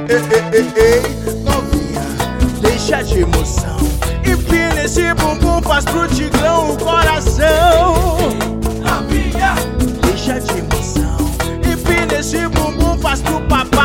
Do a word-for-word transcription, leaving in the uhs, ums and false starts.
Ei, ei, ei, ei, novinha, deixa de emoção. Empina esse bumbum, faz pro tigrão o coração. Novinha, deixa de emoção. Empina esse bumbum, faz pro papai